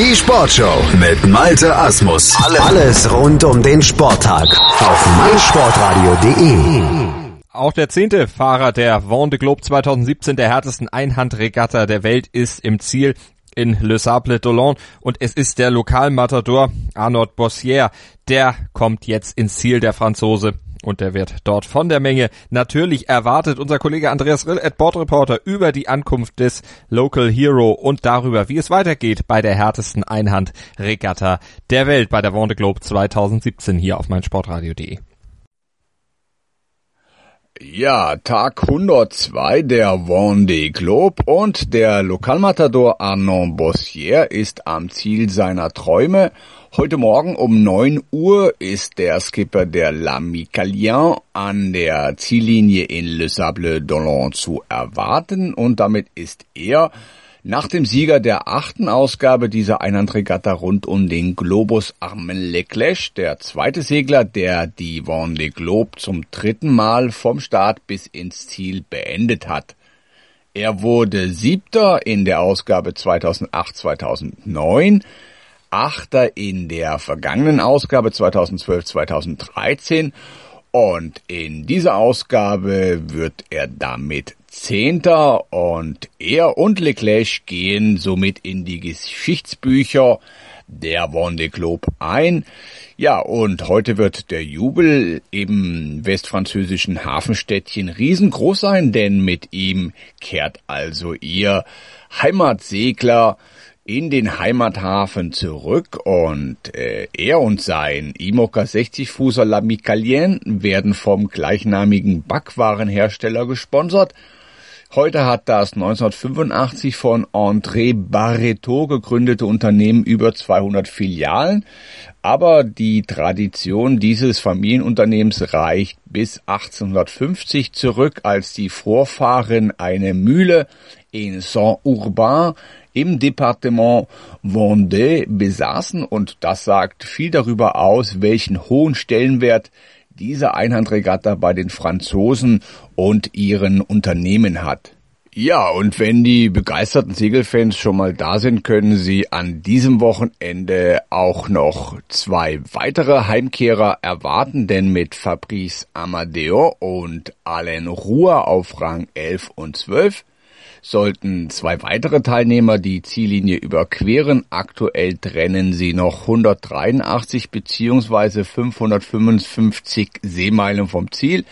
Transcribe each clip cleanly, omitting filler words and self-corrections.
Die Sportshow mit Malte Asmus. Alles rund um den Sporttag auf meinsportradio.de. Auch der 10. Fahrer der Vendée Globe 2017, der härtesten Einhandregatta der Welt, ist im Ziel in Les Sables-d'Olonne und es ist der Lokalmatador Arnaud Bossier. Der kommt jetzt ins Ziel, der Franzose. Und der wird dort von der Menge natürlich erwartet. Unser Kollege Andreas Rill, Bordreporter, über die Ankunft des Local Hero und darüber, wie es weitergeht bei der härtesten Einhandregatta der Welt bei der Vendée Globe 2017 hier auf meinsportradio.de. Ja, Tag 102 der Vendée Globe und der Lokalmatador Arnaud Bossier ist am Ziel seiner Träume. Heute Morgen um 9 Uhr ist der Skipper der L'Amicalien an der Ziellinie in Les Sables-d'Olonne zu erwarten und damit ist er nach dem Sieger der 8. Ausgabe dieser Einhandregatta rund um den Globus Armand Leclerc, der zweite Segler, der die Vendée Globe zum 3. Mal vom Start bis ins Ziel beendet hat. Er wurde 7. in der Ausgabe 2008-2009, 8. in der vergangenen Ausgabe 2012-2013 und in dieser Ausgabe wird er damit 10. und er und Leclerc gehen somit in die Geschichtsbücher der Vendée Globe ein. Ja, und heute wird der Jubel im westfranzösischen Hafenstädtchen riesengroß sein, denn mit ihm kehrt also ihr Heimatsegler in den Heimathafen zurück und er und sein Imoca 60-Fußer L'Amicalien werden vom gleichnamigen Backwarenhersteller gesponsert. Heute hat das 1985 von André Barreto gegründete Unternehmen über 200 Filialen, aber die Tradition dieses Familienunternehmens reicht bis 1850 zurück, als die Vorfahren eine Mühle in Saint-Urbain im Departement Vendée besaßen und das sagt viel darüber aus, welchen hohen Stellenwert diese Einhandregatta bei den Franzosen und ihren Unternehmen hat. Ja, und wenn die begeisterten Segelfans schon mal da sind, können sie an diesem Wochenende auch noch 2 weitere Heimkehrer erwarten, denn mit Fabrice Amadeo und Alain Roux auf Rang 11 und 12 sollten 2 weitere Teilnehmer die Ziellinie überqueren. Aktuell trennen sie noch 183 bzw. 555 Seemeilen vom Ziel.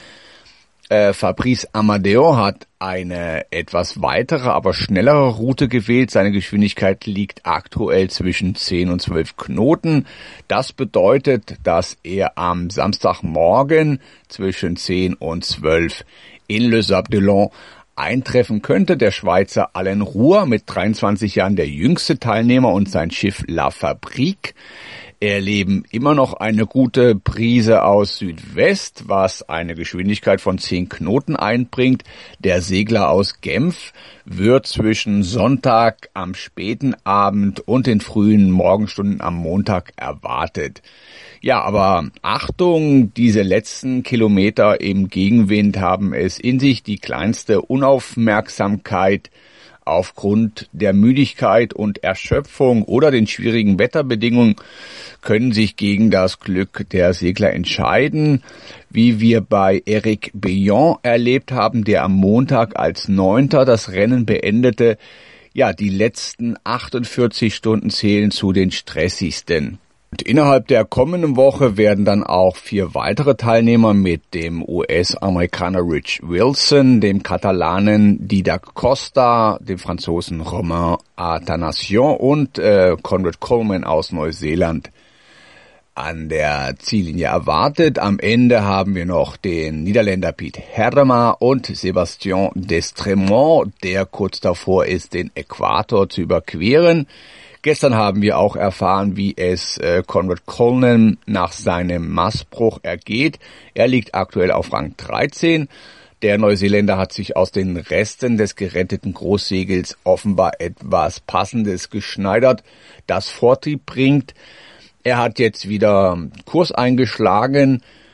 Fabrice Amadeo hat eine etwas weitere, aber schnellere Route gewählt. Seine Geschwindigkeit liegt aktuell zwischen 10 und 12 Knoten. Das bedeutet, dass er am Samstagmorgen zwischen 10 und 12 in Les Sables-d'Olonne eintreffen könnte. Der Schweizer Alain Roux mit 23 Jahren der jüngste Teilnehmer und sein Schiff La Fabrique erleben immer noch eine gute Brise aus Südwest, was eine Geschwindigkeit von 10 Knoten einbringt. Der Segler aus Genf wird zwischen Sonntag am späten Abend und den frühen Morgenstunden am Montag erwartet. Ja, aber Achtung, diese letzten Kilometer im Gegenwind haben es in sich. Die kleinste Unaufmerksamkeit aufgrund der Müdigkeit und Erschöpfung oder den schwierigen Wetterbedingungen können sich gegen das Glück der Segler entscheiden, wie wir bei Eric Billon erlebt haben, der am Montag als 9. das Rennen beendete. Ja, die letzten 48 Stunden zählen zu den stressigsten. Und innerhalb der kommenden Woche werden dann auch 4 weitere Teilnehmer mit dem US-Amerikaner Rich Wilson, dem Katalanen Didac Costa, dem Franzosen Romain Athanassion und Conrad Coleman aus Neuseeland an der Ziellinie erwartet. Am Ende haben wir noch den Niederländer Piet Herrema und Sébastien Destremont, der kurz davor ist, den Äquator zu überqueren. Gestern haben wir auch erfahren, wie es Conrad Coleman nach seinem Mastbruch ergeht. Er liegt aktuell auf Rang 13. Der Neuseeländer hat sich aus den Resten des geretteten Großsegels offenbar etwas Passendes geschneidert, das Vortrieb bringt. Er hat jetzt wieder Kurs eingeschlagen,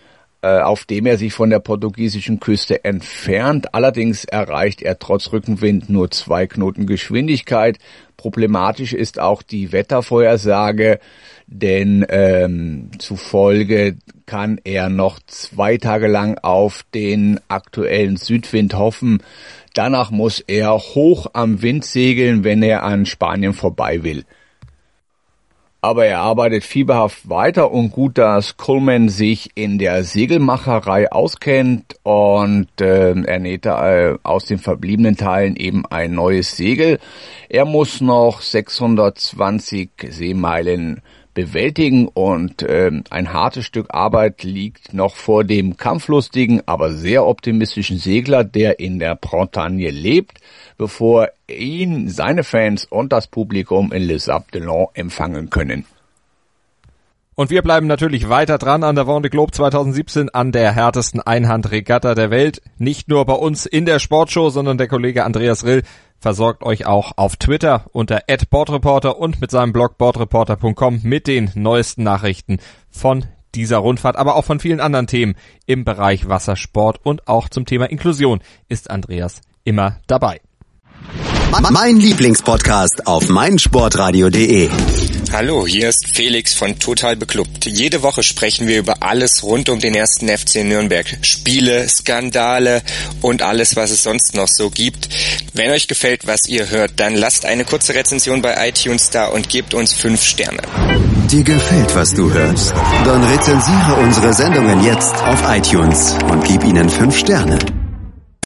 auf dem er sich von der portugiesischen Küste entfernt. Allerdings erreicht er trotz Rückenwind nur 2 Knoten Geschwindigkeit. Problematisch ist auch die Wettervorhersage, denn zufolge kann er noch 2 Tage lang auf den aktuellen Südwind hoffen. Danach muss er hoch am Wind segeln, wenn er an Spanien vorbei will. Aber er arbeitet fieberhaft weiter und gut, dass Coleman sich in der Segelmacherei auskennt und er nähte aus den verbliebenen Teilen eben ein neues Segel. Er muss noch 620 Seemeilen bewältigen und ein hartes Stück Arbeit liegt noch vor dem kampflustigen, aber sehr optimistischen Segler, der in der Bretagne lebt, bevor ihn seine Fans und das Publikum in Les Sables d'Olonne empfangen können. Und wir bleiben natürlich weiter dran an der Vendée Globe 2017, an der härtesten Einhandregatta der Welt. Nicht nur bei uns in der Sportshow, sondern der Kollege Andreas Rill versorgt euch auch auf Twitter unter @BoardReporter und mit seinem Blog boardreporter.com mit den neuesten Nachrichten von dieser Rundfahrt, aber auch von vielen anderen Themen im Bereich Wassersport und auch zum Thema Inklusion ist Andreas immer dabei. Mein Lieblingspodcast auf meinsportradio.de. Hallo, hier ist Felix von Total Beklubbt. Jede Woche sprechen wir über alles rund um den 1. FC Nürnberg. Spiele, Skandale und alles, was es sonst noch so gibt. Wenn euch gefällt, was ihr hört, dann lasst eine kurze Rezension bei iTunes da und gebt uns 5 Sterne. Dir gefällt, was du hörst? Dann rezensiere unsere Sendungen jetzt auf iTunes und gib ihnen 5 Sterne.